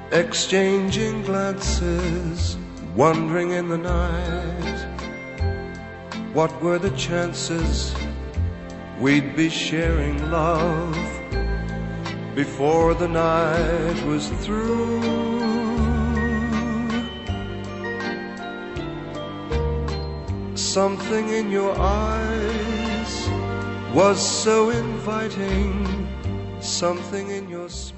exchanging glances, wondering in the night, what were the chances we'd be sharing love before the night was through. Something in your eyes was so inviting, something in your smile